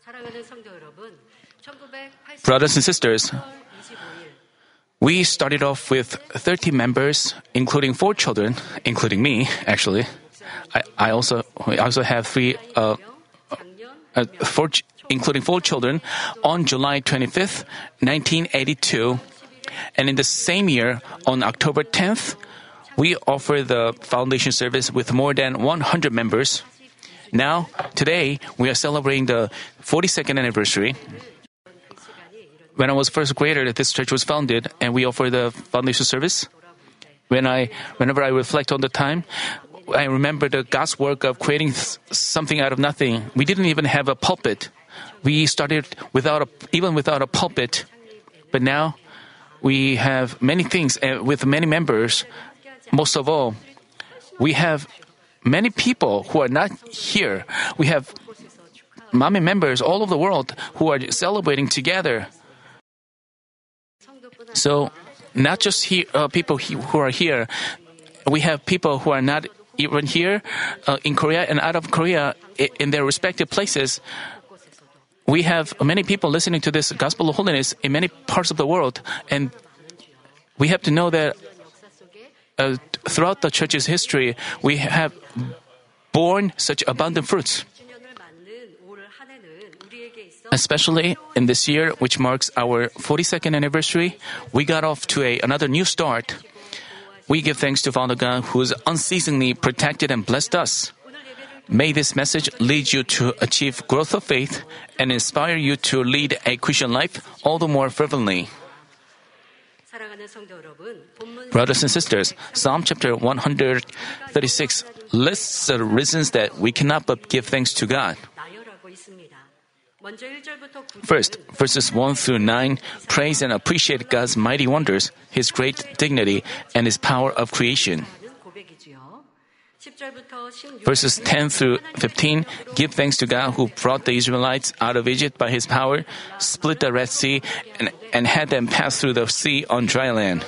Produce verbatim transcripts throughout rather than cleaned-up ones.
Brothers and sisters, we started off with thirty members, including four children, including me, actually. I, I also I also have three, uh, uh, four, including four children, on July twenty-fifth, nineteen eighty-two. And in the same year, on October tenth, we offered the foundation service with more than one hundred members. Now, today, we are celebrating the forty-second anniversary. When I was first grader, this church was founded, and we offered the foundation service. When I, whenever I reflect on the time, I remember the God's work of creating something out of nothing. We didn't even have a pulpit. We started without a, even without a pulpit. But now, we have many things uh, with many members. Most of all, we have many people who are not here. We have Mami members all over the world who are celebrating together. So, not just here, uh, people he, who are here, we have people who are not even here uh, in Korea and out of Korea in their respective places. We have many people listening to this Gospel of Holiness in many parts of the world, and we have to know that uh, throughout the church's history, we have borne such abundant fruits. Especially in this year, which marks our forty-second anniversary, we got off to a, another new start. We give thanks to Father God who has unceasingly protected and blessed us. May this message lead you to achieve growth of faith and inspire you to lead a Christian life all the more fervently. Brothers and sisters, Psalm chapter one thirty-six lists the reasons that we cannot but give thanks to God. First, verses one through nine praise and appreciate God's mighty wonders, His great dignity, and His power of creation. Verses ten through fifteen give thanks to God who brought the Israelites out of Egypt by His power, split the Red Sea, and, and had them pass through the sea on dry land.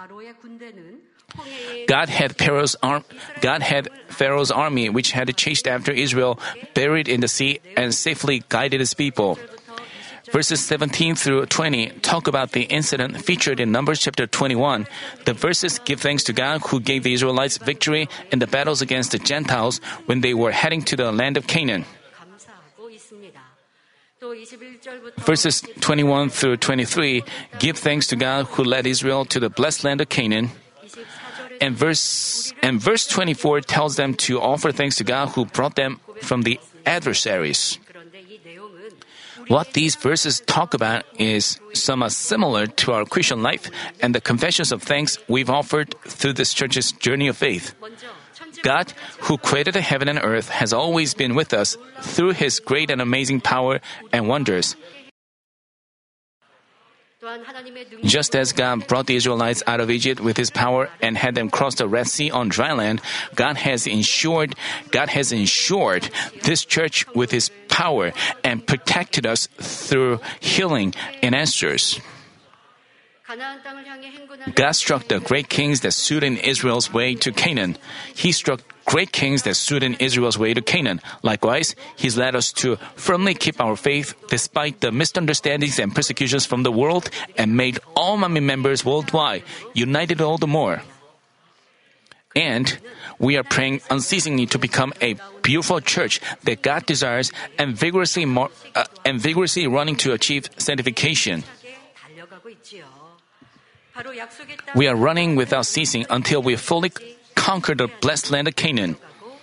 God had Pharaoh's, arm, God had Pharaoh's army, which had chased after Israel, buried in the sea, and safely guided His people. Verses seventeen through twenty talk about the incident featured in Numbers chapter twenty-one. The verses give thanks to God who gave the Israelites victory in the battles against the Gentiles when they were heading to the land of Canaan. Verses twenty-one through twenty-three give thanks to God who led Israel to the blessed land of Canaan. And verse, and verse twenty-four tells them to offer thanks to God who brought them from the adversaries. What these verses talk about is somewhat similar to our Christian life and the confessions of thanks we've offered through this church's journey of faith. God, who created the heaven and earth, has always been with us through His great and amazing power and wonders. Just as God brought the Israelites out of Egypt with His power and had them cross the Red Sea on dry land, God has ensured, God has ensured this church with His power and protected us through healing and answers. God struck the great kings that stood in Israel's way to Canaan. He struck great kings that stood in Israel's way to Canaan. Likewise, He's led us to firmly keep our faith despite the misunderstandings and persecutions from the world and made all Mami members worldwide united all the more. And we are praying unceasingly to become a beautiful church that God desires and vigorously, more, uh, and vigorously running to achieve sanctification. We are running without ceasing until we fully conquer the blessed land of Canaan.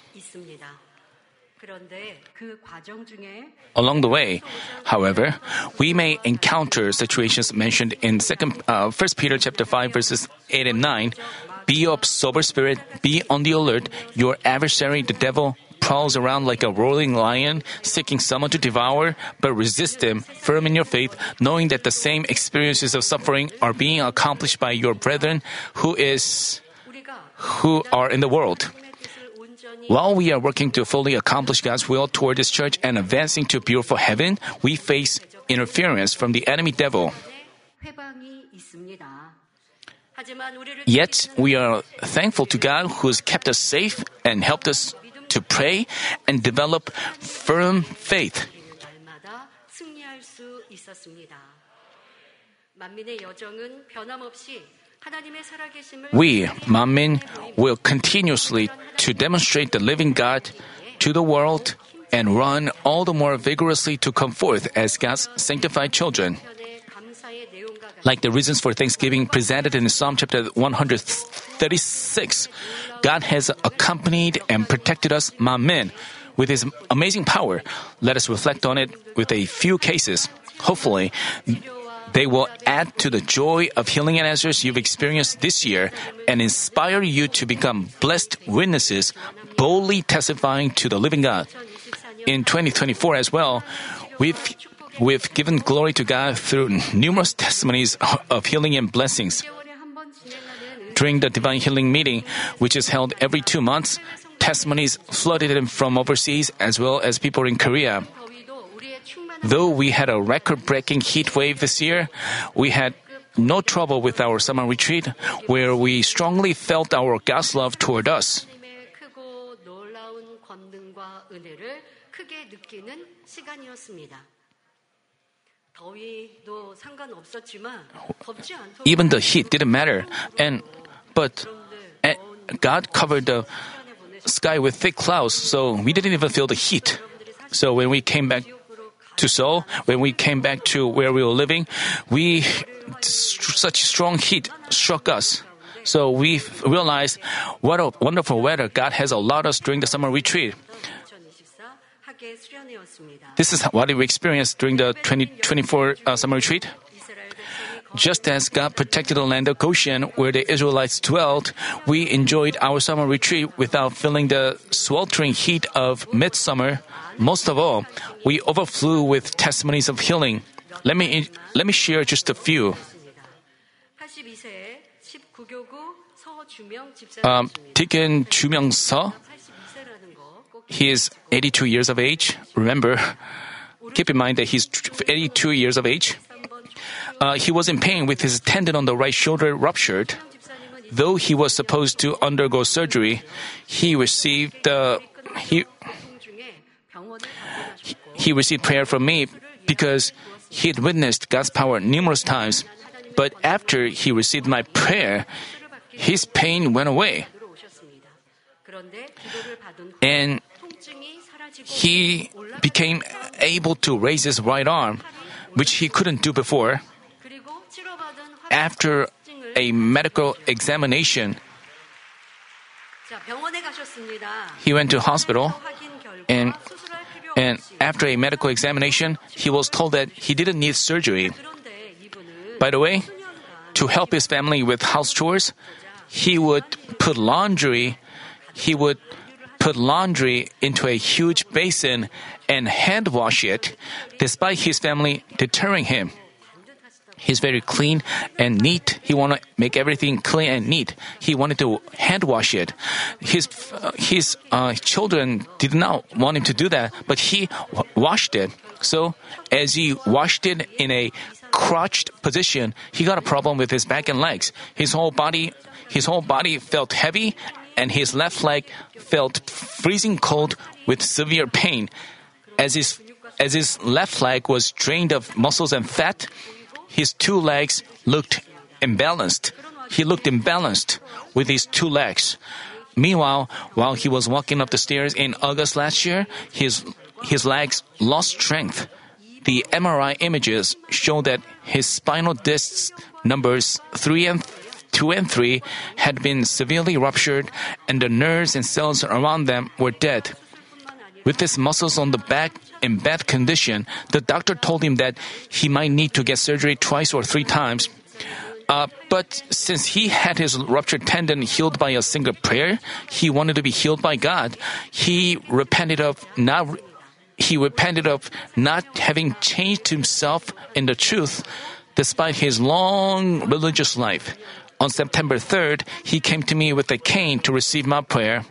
Along the way, however, we may encounter situations mentioned in Second, uh, First Peter chapter five verses eight and nine. Be of sober spirit, be on the alert. Your adversary, the devil, prowls around like a roaring lion, seeking someone to devour, but resist him, firm in your faith, knowing that the same experiences of suffering are being accomplished by your brethren who is who are in the world. While we are working to fully accomplish God's will toward this church and advancing to beautiful heaven, we face interference from the enemy devil. Yet, we are thankful to God who has kept us safe and helped us to pray and develop firm faith. 수 있었습니다. 만민의 여정은 변함없이 하나님의 살아계심을 We, Manmin, will continuously to demonstrate the living God to the world and run all the more vigorously to come forth as God's sanctified children. Like the reasons for thanksgiving presented in Psalm chapter one thirty-six, God has accompanied and protected us, Manmin, with His amazing power. Let us reflect on it with a few cases. Hopefully, they will add to the joy of healing and answers you've experienced this year and inspire you to become blessed witnesses, boldly testifying to the living God. In twenty twenty-four as well, we've we've given glory to God through numerous testimonies of healing and blessings. During the Divine Healing Meeting, which is held every two months, testimonies flooded in from overseas as well as people in Korea. Though we had a record-breaking heat wave this year, we had no trouble with our summer retreat, where we strongly felt our God's love toward us. Even the heat didn't matter, and but eh, God covered the sky with thick clouds, so we didn't even feel the heat. So when we came back to Seoul, when we came back to where we were living, we such strong heat struck us. So we realized what a wonderful weather God has allowed us during the summer retreat. This is what we experienced during the twenty twenty-four uh, summer retreat. Just as God protected the land of Goshen where the Israelites dwelt, we enjoyed our summer retreat without feeling the sweltering heat of midsummer. Most of all, we overflew with testimonies of healing. Let me let me share just a few. Um, Deacon Jumyoung-seo, he is eighty-two years of age. Remember, keep in mind that he's eighty-two years of age. Uh, he was in pain with his tendon on the right shoulder ruptured. Though he was supposed to undergo surgery, he received uh, he he received prayer from me because he had witnessed God's power numerous times. But after he received my prayer, his pain went away. And he became able to raise his right arm, which he couldn't do before. After a medical examination, he went to hospital, and and after a medical examination, he was told that he didn't need surgery. By the way, to help his family with house chores, he would put laundry, he would put laundry into a huge basin and hand wash it, despite his family deterring him. He's very clean and neat. He wanted to make everything clean and neat. He wanted to hand wash it. His uh, his uh, children did not want him to do that, but he w- washed it. So as he washed it in a crouched position, he got a problem with his back and legs. His whole body, his whole body felt heavy, and his left leg felt freezing cold with severe pain. As his as his left leg was drained of muscles and fat, his two legs looked imbalanced. He looked imbalanced with his two legs. Meanwhile, while he was walking up the stairs in August last year, his his legs lost strength. The M R I images show that his spinal discs numbers three and two and three had been severely ruptured, and the nerves and cells around them were dead. With his muscles on the back in bad condition, the doctor told him that he might need to get surgery twice or three times. Uh, but since he had his ruptured tendon healed by a single prayer, he wanted to be healed by God. He repented of not he repented of not having changed himself in the truth, despite his long religious life. On September third, he came to me with a cane to receive my prayer.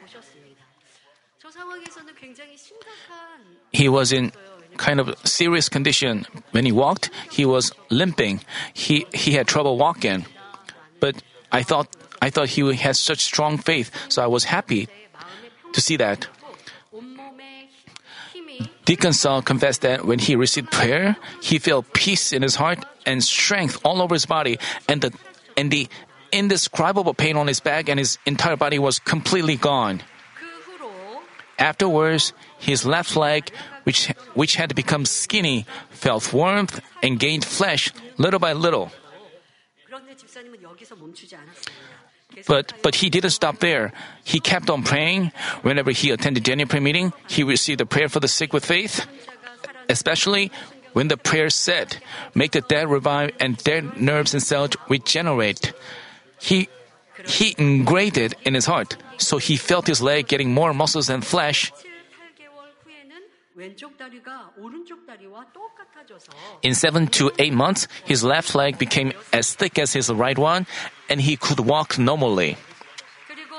He was in kind of serious condition. When he walked, he was limping. He he had trouble walking. But I thought I thought he had such strong faith, so I was happy to see that. Deacon Saul confessed that when he received prayer, he felt peace in his heart and strength all over his body, and the and the indescribable pain on his back and his entire body was completely gone. 그 후로 Afterwards, his left leg, which which had become skinny, felt warmth and gained flesh little by little. 그런데 집사님은 여기서 멈추지 않았어요. 계속 But but he didn't stop there. He kept on praying. Whenever he attended January prayer meeting, he received a prayer for the sick with faith, especially when the prayer said, "Make the dead revive and dead nerves and cells regenerate." He he engraved it in his heart, so he felt his leg getting more muscles and flesh. 칠, 팔 개월 후에는 왼쪽 다리가 오른쪽 다리와 똑같아져서 In seven to eight months, his left leg became as thick as his right one, and he could walk normally. 그리고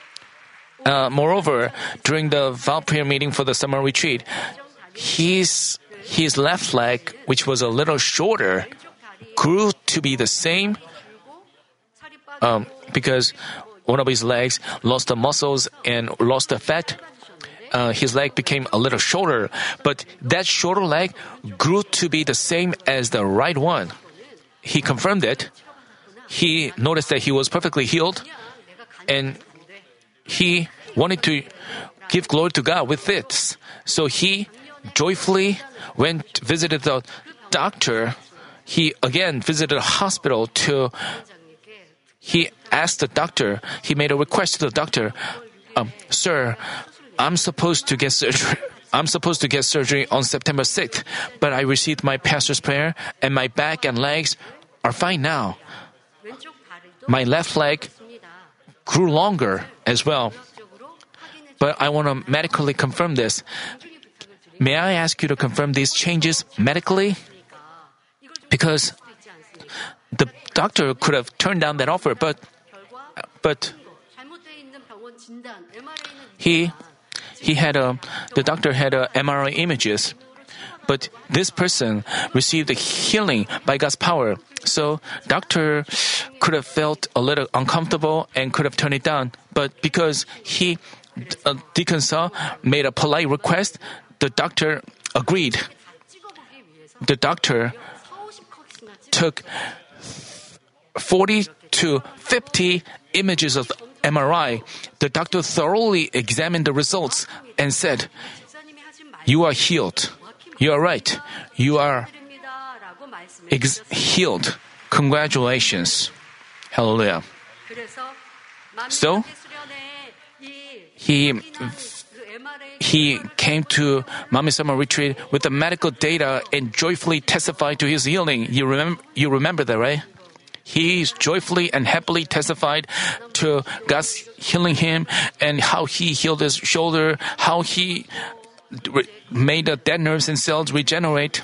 Uh, moreover, during the vow prayer meeting for the summer retreat, his his left leg, which was a little shorter, grew to be the same 살이 빠져 um, because one of his legs lost the muscles and lost the fat. Uh, his leg became a little shorter, but that shorter leg grew to be the same as the right one. He confirmed it. He noticed that he was perfectly healed, and he wanted to give glory to God with this. So he joyfully went visited the doctor. He again visited a hospital to. He asked the doctor. He made a request to the doctor, um, "Sir, I'm supposed to get surgery. I'm supposed to get surgery on September sixth, but I received my pastor's prayer, and my back and legs are fine now. 왼쪽 다리도 My left leg 있습니다. grew longer as well. 적으로 확인해 But I want to medically confirm this. May I ask you to confirm these changes medically? Because 있지 않습니까? the doctor could have turned down that offer, but 결과 but 잘못되어 있는 병원 진단 엠알에이는 he he had a the doctor had a M R I images. But this person received a healing by God's power. So doctor could have felt a little uncomfortable and could have turned it down. But because he, uh, Deacon Saul, made a polite request, the doctor agreed. 찍어보기 위해서 The doctor 사오십 컷이나 찍어 took forty to fifty images of M R I. The doctor thoroughly examined the results and said, 집사님이 하신 말 "You are healed. You are right. You are 드립니다라고 말씀해 ex- 주셨어요. healed. Congratulations." Hallelujah. 그래서 So, 만민학교 수련회 이 He 그 엠알에이 he came to Mami Summer Retreat with the medical data and joyfully testified to his healing. You remember, you remember that, right? He joyfully and happily testified to God's healing him and how he healed his shoulder, how he re- made the dead nerves and cells regenerate.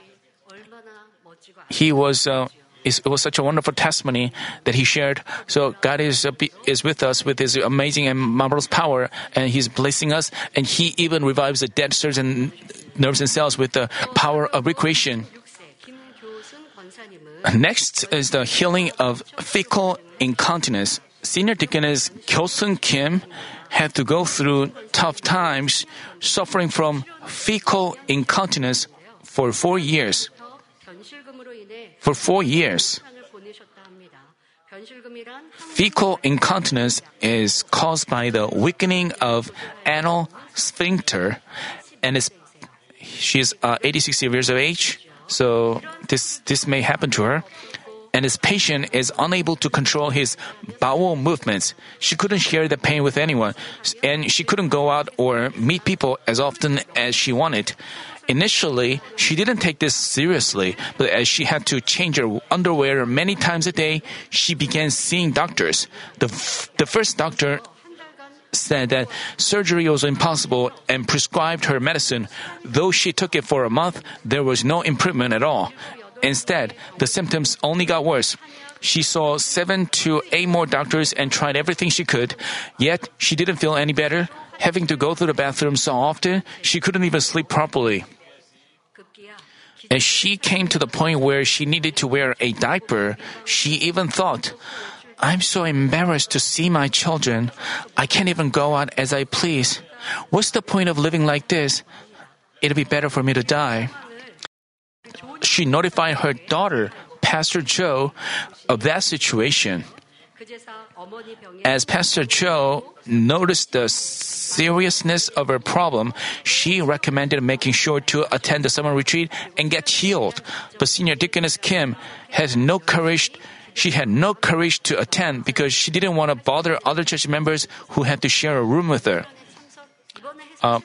얼마나 멋지고 He was, uh, is- it was such a wonderful testimony that he shared. So God is uh, be- is with us with His amazing and marvelous power, and He's blessing us. And He even revives the dead cells and nerves and cells with the power of recreation. 육 세 김교순 권사님은 Next is the healing of fecal incontinence. Senior deaconess Kyosun Kim had to go through tough times, suffering from fecal incontinence for four years. 변실금으로 인해 For four years. 시간을 보내셨다 합니다. 변실금이란 Fecal incontinence is caused by the weakening of anal sphincter, and is she is uh, eighty-six years of age, so this this may happen to her. And his patient is unable to control his bowel movements. She couldn't share the pain with anyone, and she couldn't go out or meet people as often as she wanted. Initially, she didn't take this seriously, but as she had to change her underwear many times a day, she began seeing doctors. The, f- the first doctor said that surgery was impossible and prescribed her medicine. Though she took it for a month, there was no improvement at all. Instead, the symptoms only got worse. She saw seven to eight more doctors and tried everything she could, yet she didn't feel any better. Having to go to the bathroom so often, she couldn't even sleep properly. 급기야 As she came to the point where she needed to wear a diaper, she even thought, "I'm so embarrassed to see my children. I can't even go out as I please. What's the point of living like this? it'd be better for me to die. She notified her daughter, Pastor Joe, of that situation. As Pastor Joe noticed the seriousness of her problem, she recommended making sure to attend the summer retreat and get healed. But Senior Deaconess Kim had no courage. She had no courage to attend because she didn't want to bother other church members who had to share a room with her. Uh,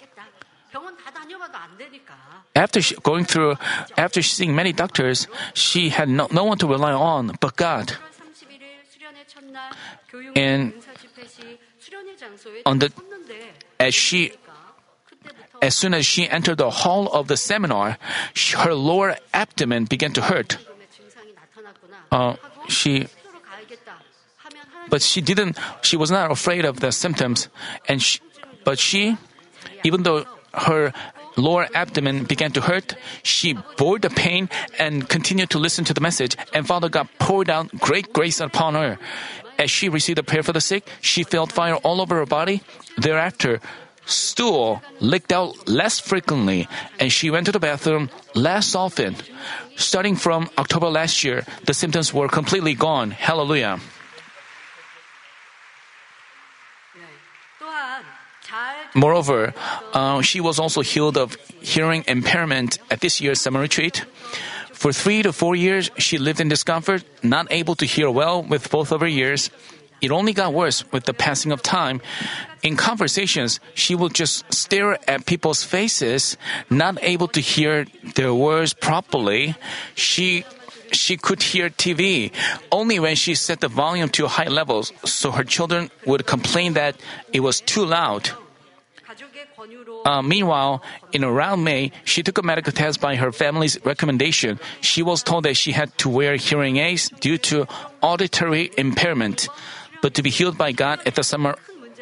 after she, going through, after seeing many doctors, she had no, no one to rely on but God. And on the as she as soon as she entered the hall of the seminar, she, her lower abdomen began to hurt. Uh, she, but she didn't. She was not afraid of the symptoms, and she, but she, even though her lower abdomen began to hurt, she bore the pain and continued to listen to the message, and Father God poured out great grace upon her. As she received the prayer for the sick, she felt fire all over her body. Thereafter, stool leaked out less frequently, and she went to the bathroom less often. Starting from October last year, the symptoms were completely gone. Hallelujah. Moreover, uh, she was also healed of hearing impairment at this year's summer retreat. For three to four years, she lived in discomfort, not able to hear well with both of her ears. It only got worse with the passing of time. In conversations, she would just stare at people's faces, not able to hear their words properly. She she could hear T V only when she set the volume to high levels, so her children would complain that it was too loud. Uh, meanwhile, in around May, she took a medical test by her family's recommendation. She was told that she had to wear hearing aids due to auditory impairment. But to be healed by God at the summer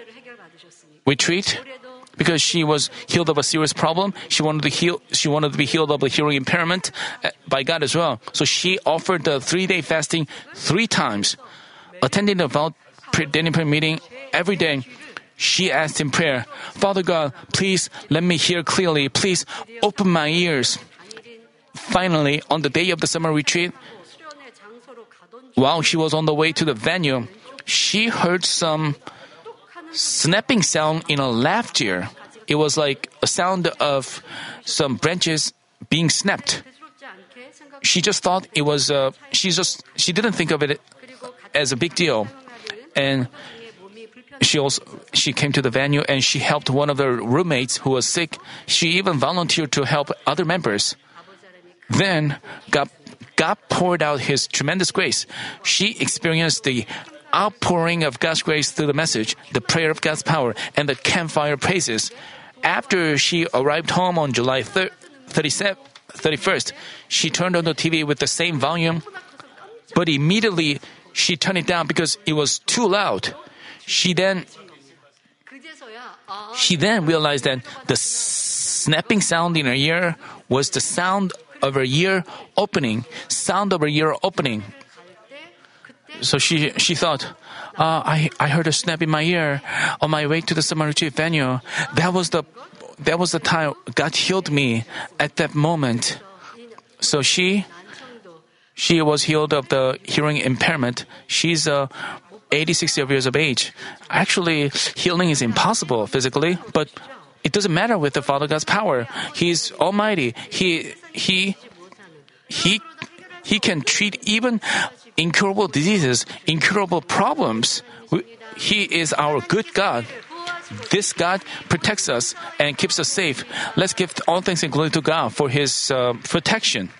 retreat, because she was healed of a serious problem, she wanted to heal. She wanted to be healed of a hearing impairment by God as well. So she offered the three-day fasting three times, attending the vow daily prayer meeting every day. She asked in prayer, Father God, please let me hear clearly. Please open my ears. Finally, on the day of the summer retreat, while she was on the way to the venue, she heard some snapping sound in her left ear. It was like a sound of some branches being snapped. She just thought it was, uh, she just, she didn't think of it as a big deal. And She also she came to the venue and she helped one of her roommates who was sick. She even volunteered to help other members. Then God, God poured out His tremendous grace. She experienced the outpouring of God's grace through the message, the prayer of God's power, and the campfire praises. After she arrived home on July thirty-first, she turned on the T V with the same volume, but immediately she turned it down because it was too loud. She then she then realized that the snapping sound in her ear was the sound of her ear opening, sound of her ear opening. So she she thought, uh, I I heard a snap in my ear on my way to the summer retreat venue. That was the that was the time God healed me at that moment. So she she was healed of the hearing impairment. She's a eighty-six years of age. Actually, healing is impossible physically, but it doesn't matter with the Father God's power. He is almighty. He he he he can treat even incurable diseases, incurable problems. He is our good God. This God protects us and keeps us safe. Let's give all thanks and glory to God for His uh, protection.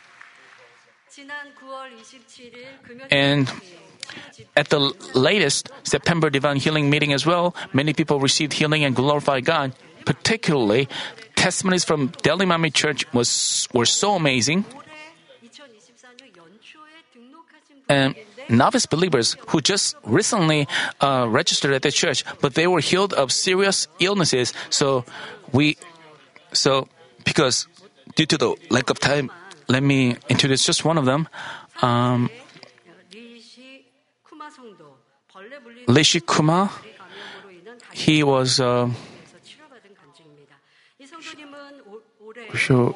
And at the latest September Divine Healing Meeting as well, many people received healing and glorified God. Particularly, testimonies from Delhi Mami Church was were so amazing. And novice believers who just recently uh, registered at the church, but they were healed of serious illnesses. So we, so because due to the lack of time, let me introduce just one of them. Um, Rishi Kumar, he was uh, so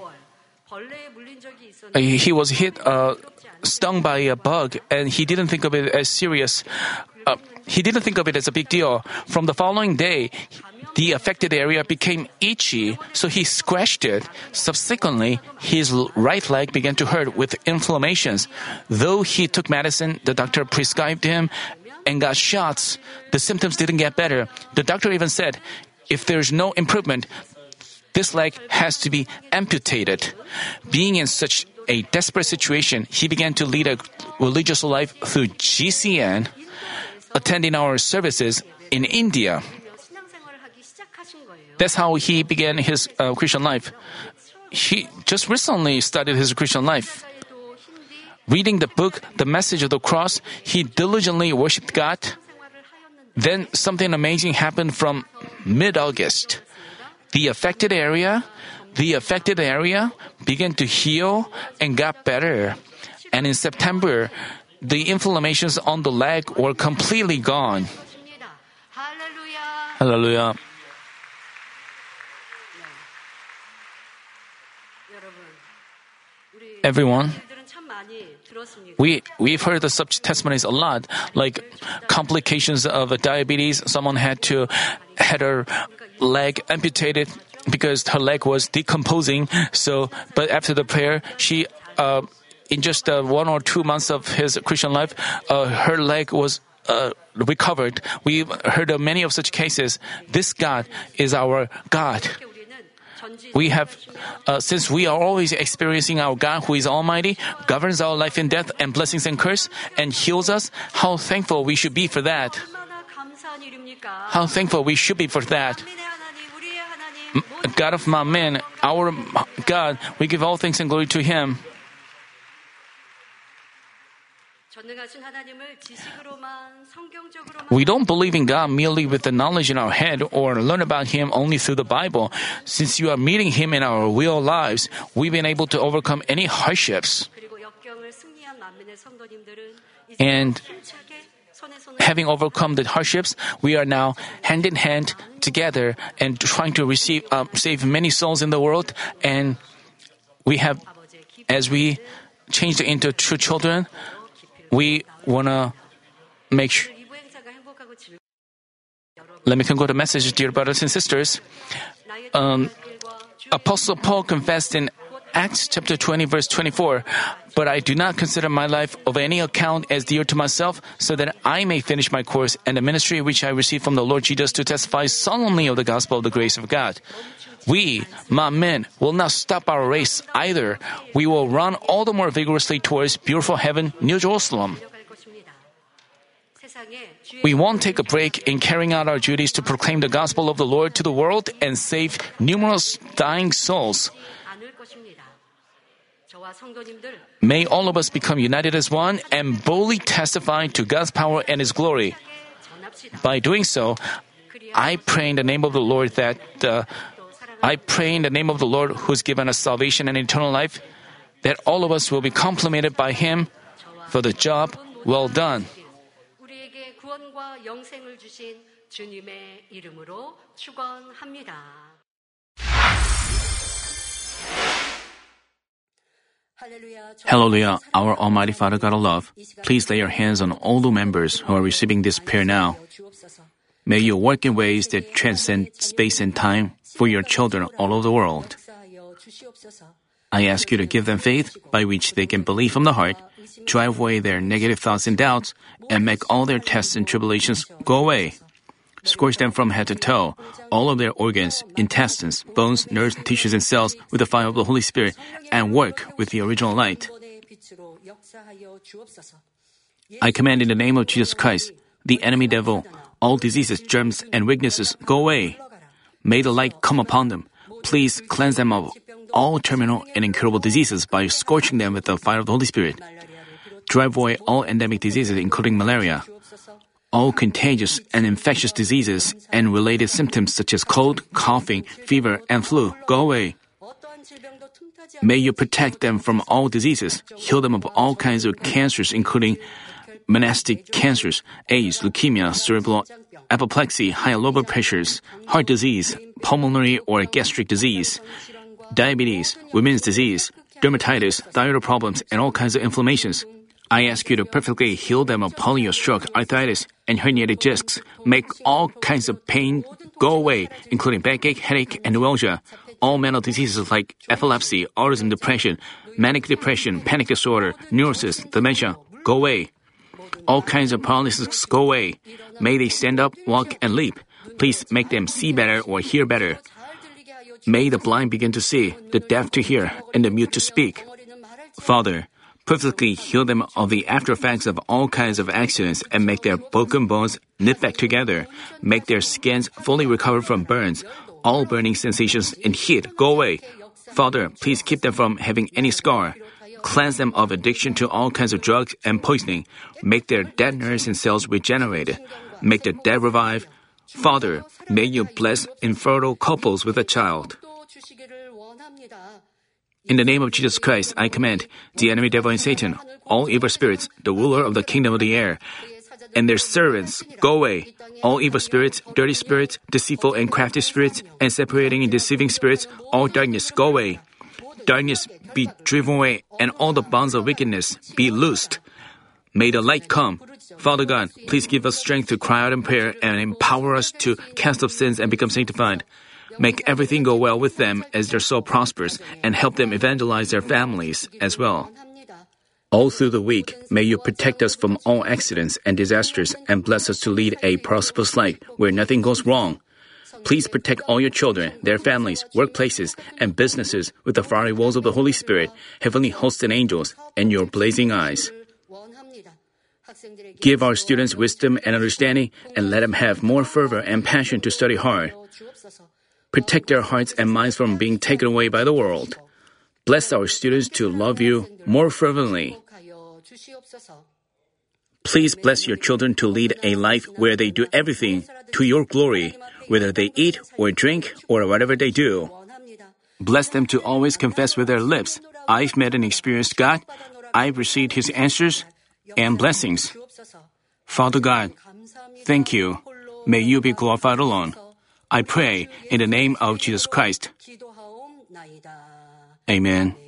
he was hit, uh, stung by a bug, and he didn't think of it as serious. Uh, he didn't think of it as a big deal. From the following day, the affected area became itchy, so he scratched it. Subsequently, his right leg began to hurt with inflammations. Though he took medicine the doctor prescribed him and got shots, the symptoms didn't get better. The doctor even said, if there's no improvement, this leg has to be amputated. Being in such a desperate situation, he began to lead a religious life through G C N, attending our services in India. That's how he began his uh, Christian life. He just recently started his Christian life. Reading the book, The Message of the Cross, he diligently worshipped God. Then something amazing happened from mid-August. The affected area, the affected area began to heal and got better. And in September, the inflammations on the leg were completely gone. Hallelujah. Everyone, we, we've heard the such testimonies a lot, like complications of diabetes. Someone had to had her leg amputated because her leg was decomposing. So, but after the prayer, she, uh, in just uh, one or two months of his Christian life, uh, her leg was uh, recovered. We've heard of many of such cases. This God is our God. We have, uh, since we are always experiencing our God who is Almighty, governs our life in death and blessings and curse, and heals us, how thankful we should be for that. How thankful we should be for that. God of my men, our God, we give all thanks and glory to Him. We don't believe in God merely with the knowledge in our head or learn about Him only through the Bible. Since you are meeting Him in our real lives, we've been able to overcome any hardships. And having overcome the hardships, we are now hand in hand together and trying to receive, uh, save many souls in the world. And we have, as we change into true children, we want to make sure. Let me conclude the message, dear brothers and sisters. Um, Apostle Paul confessed in Acts chapter twenty, verse twenty-four, "But I do not consider my life of any account as dear to myself, so that I may finish my course and the ministry which I received from the Lord Jesus to testify solemnly of the gospel of the grace of God." We, my men, will not stop our race either. We will run all the more vigorously towards beautiful heaven, New Jerusalem. We won't take a break in carrying out our duties to proclaim the gospel of the Lord to the world and save numerous dying souls. May all of us become united as one and boldly testify to God's power and His glory. By doing so, I pray in the name of the Lord that uh, I pray in the name of the Lord who's given us salvation and eternal life, that all of us will be complimented by Him for the job well done. Hallelujah, our Almighty Father God of love, please lay your hands on all the members who are receiving this prayer now. May you work in ways that transcend space and time for your children all over the world. I ask you to give them faith by which they can believe from the heart, drive away their negative thoughts and doubts, and make all their tests and tribulations go away. Scorch them from head to toe, all of their organs, intestines, bones, nerves, tissues, and cells with the fire of the Holy Spirit, and work with the original light. I command in the name of Jesus Christ, the enemy devil, all diseases, germs, and weaknesses go away. May the light come upon them. Please cleanse them of all terminal and incurable diseases by scorching them with the fire of the Holy Spirit. Drive away all endemic diseases, including malaria. All contagious and infectious diseases and related symptoms such as cold, coughing, fever, and flu go away. May you protect them from all diseases, heal them of all kinds of cancers, including monastic cancers, AIDS, leukemia, cerebral apoplexy, high blood pressures, heart disease, pulmonary or gastric disease. diabetes, women's disease, dermatitis, thyroid problems, and all kinds of inflammations. I ask you to perfectly heal them of polio, stroke, arthritis, and herniated discs. Make all kinds of pain go away, including backache, headache, and neuralgia. All mental diseases like epilepsy, autism, depression, manic depression, panic disorder, neurosis, dementia, go away. All kinds of paralysis go away. May they stand up, walk, and leap. Please make them see better or hear better. May the blind begin to see, the deaf to hear, and the mute to speak. Father, perfectly heal them of the after effects of all kinds of accidents and make their broken bones knit back together. Make their skins fully recover from burns. All burning sensations and heat go away. Father, please keep them from having any scar. Cleanse them of addiction to all kinds of drugs and poisoning. Make their dead nerves and cells regenerated. Make the dead revive. Father, may you bless infertile couples with a child. In the name of Jesus Christ, I command the enemy devil and Satan, all evil spirits, the ruler of the kingdom of the air, and their servants, go away. All evil spirits, dirty spirits, deceitful and crafty spirits, and separating and deceiving spirits, all darkness, go away. Darkness be driven away, and all the bonds of wickedness be loosed. May the light come. Father God, please give us strength to cry out in prayer and empower us to cast off sins and become sanctified. Make everything go well with them as their soul prospers and help them evangelize their families as well. All through the week, may you protect us from all accidents and disasters and bless us to lead a prosperous life where nothing goes wrong. Please protect all your children, their families, workplaces, and businesses with the fiery walls of the Holy Spirit, heavenly hosts and angels, and your blazing eyes. Give our students wisdom and understanding and let them have more fervor and passion to study hard. Protect their hearts and minds from being taken away by the world. Bless our students to love you more fervently. Please bless your children to lead a life where they do everything to your glory, whether they eat or drink or whatever they do. Bless them to always confess with their lips, I've met and experienced God, I've received His answers and blessings. Father God, thank you. May you be glorified alone. I pray in the name of Jesus Christ. Amen.